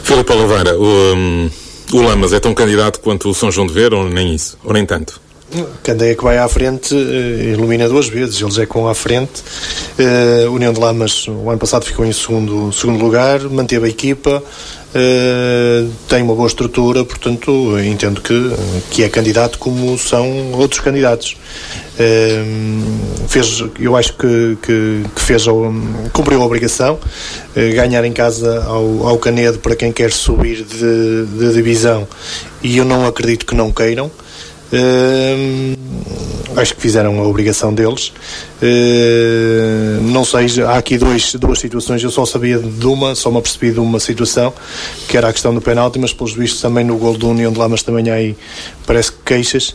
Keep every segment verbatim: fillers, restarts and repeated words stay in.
Filipe Oliveira, o, um, o Lamas é tão candidato quanto o São João de Ver, ou nem isso, ou nem tanto? Candeia que vai à frente uh, ilumina duas vezes, eles é com à frente. uh, União de Lamas o ano passado ficou em segundo, segundo lugar, manteve a equipa, uh, tem uma boa estrutura, portanto entendo que, que é candidato como são outros candidatos. Uh, fez, eu acho que, que, que fez, cumpriu a obrigação, uh, ganhar em casa ao, ao Canedo para quem quer subir de, de divisão, e eu não acredito que não queiram. Uh, acho que fizeram a obrigação deles. Uh, não sei, há aqui dois, duas situações. Eu só sabia de uma, só me apercebi de uma situação, que era a questão do penalti, mas pelos vistos também no gol do União de Lamas também há aí, parece que queixas.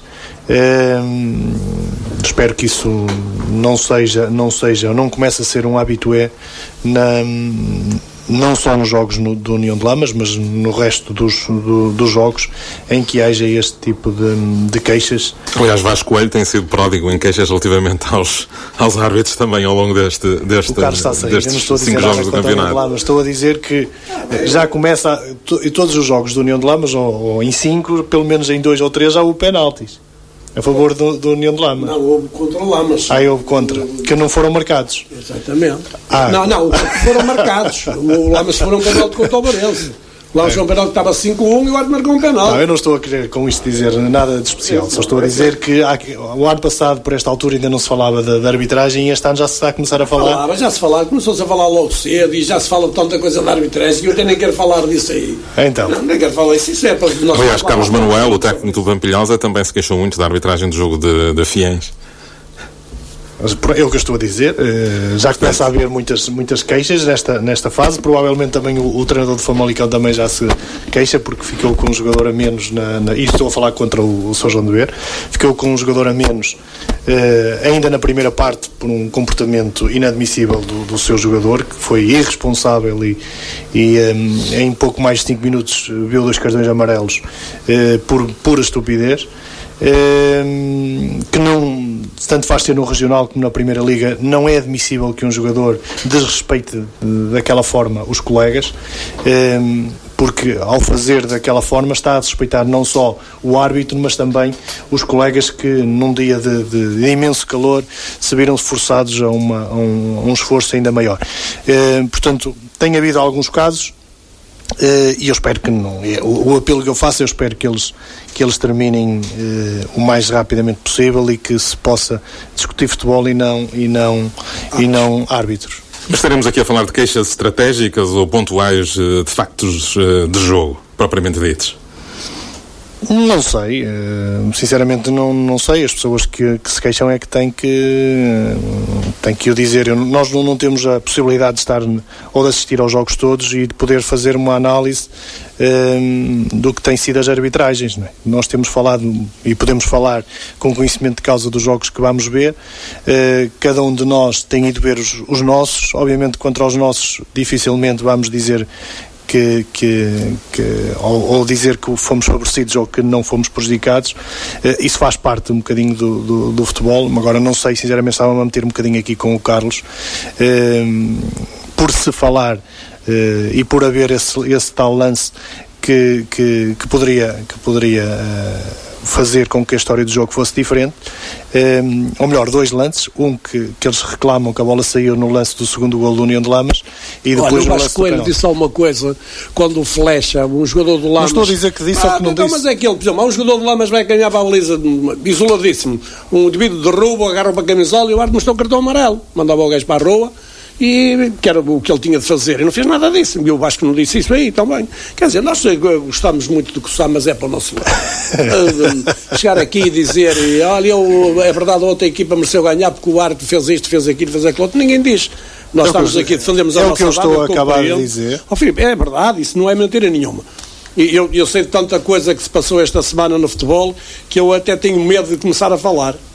Uh, espero que isso não seja, não seja, não comece a ser um habitué na, não só nos jogos no, do União de Lamas, mas no resto dos, do, dos jogos em que haja este tipo de, de queixas. Aliás, Vasco Coelho tem sido pródigo em queixas relativamente aos, aos árbitros também ao longo deste, deste, o Carlos está a sair, destes eu não estou a dizer cinco jogos do campeonato. Lamas, estou a dizer que já começa, em todos os jogos do União de Lamas, ou, ou em cinco, pelo menos em dois ou três, já houve penaltis a favor do, do União de Lamas. Não, houve contra o Lamas. Ah, houve contra, que não foram marcados. Exatamente. Ah. Não, não, foram marcados. O Lamas foram um penalti contra o Varense. O Lamas foi um penalti que estava cinco a um e o árbitro marcou um penalti. Não, eu não estou a querer com isto dizer nada de especial, só estou a dizer que há, o ano passado, por esta altura, ainda não se falava da, da arbitragem, e este ano já se está a começar a falar. Falava, já se falava, começou-se a falar logo cedo, e já se fala de tanta coisa da arbitragem, que eu até nem quero falar disso aí. Então. Não, nem quero falar isso, isso é para os nossos. Aliás, Carlos Manuel, o técnico do Pampilhosa, também se queixou muito da arbitragem do jogo de, de Fiens. É o que eu estou a dizer, já começa a haver muitas, muitas queixas nesta, nesta fase. Provavelmente também o, o treinador de Famalicão também já se queixa, porque ficou com um jogador a menos na, na, e estou a falar contra o, o São João de Ver, ficou com um jogador a menos eh, ainda na primeira parte, por um comportamento inadmissível do, do seu jogador, que foi irresponsável e, e eh, em pouco mais de cinco minutos viu dois cartões amarelos eh, por pura estupidez. Uh, que não, tanto faz ser no regional como na Primeira Liga, não é admissível que um jogador desrespeite uh, daquela forma os colegas, uh, porque ao fazer daquela forma está a respeitar não só o árbitro, mas também os colegas que num dia de, de, de imenso calor se viram forçados a, uma, a, um, a um esforço ainda maior. Uh, portanto, tem havido alguns casos. Uh, e eu espero que não, o, o apelo que eu faço, eu espero que eles, que eles terminem uh, o mais rapidamente possível, e que se possa discutir futebol e não, e não, e não árbitros. Mas estaremos aqui a falar de queixas estratégicas ou pontuais de factos de jogo, propriamente ditos? Não sei, sinceramente não, não sei. As pessoas que, que se queixam é que têm que, têm que o dizer. Eu, nós não, não temos a possibilidade de estar ou de assistir aos jogos todos e de poder fazer uma análise um, do que têm sido as arbitragens, não é? Nós temos falado e podemos falar com conhecimento de causa dos jogos que vamos ver. Uh, cada um de nós tem ido ver os, os nossos. Obviamente, contra os nossos dificilmente vamos dizer Que, que, que, ou, ou dizer que fomos favorecidos ou que não fomos prejudicados. Uh, isso faz parte um bocadinho do, do, do futebol. Agora não sei, sinceramente, estava a meter um bocadinho aqui com o Carlos, uh, por se falar uh, e por haver esse, esse tal lance que, que, que poderia, que poderia uh, fazer com que a história do jogo fosse diferente. Um, ou melhor, dois lances, um que, que eles reclamam que a bola saiu no lance do segundo gol do União de Lamas, e depois Olha, no o lance Vasco Coelho disse alguma coisa quando flecha um jogador do Lamas. Não estou a dizer que disse ah, ou que não então, disse. Mas é aquele, por exemplo, há um jogador do Lamas vai ganhar para a baliza isoladíssimo, um indivíduo derruba, agarra para a camisola e o árbitro mostrou o cartão amarelo, mandava o gajo para a rua, e que era o que ele tinha de fazer, e não fez nada disso. E o Vasco não disse isso aí também. Quer dizer, nós gostamos muito de coçar, mas é para o nosso lado. Chegar aqui e dizer, olha, eu, é verdade, a outra equipa mereceu ganhar porque o árbitro fez isto, fez aquilo, fez aquilo outro, ninguém diz. Nós é estamos aqui, defendemos a é nossa É o que eu estou a acabar de ele. dizer. Oh, Filipe, é verdade, isso não é mentira nenhuma. E eu, eu sei de tanta coisa que se passou esta semana no futebol que eu até tenho medo de começar a falar.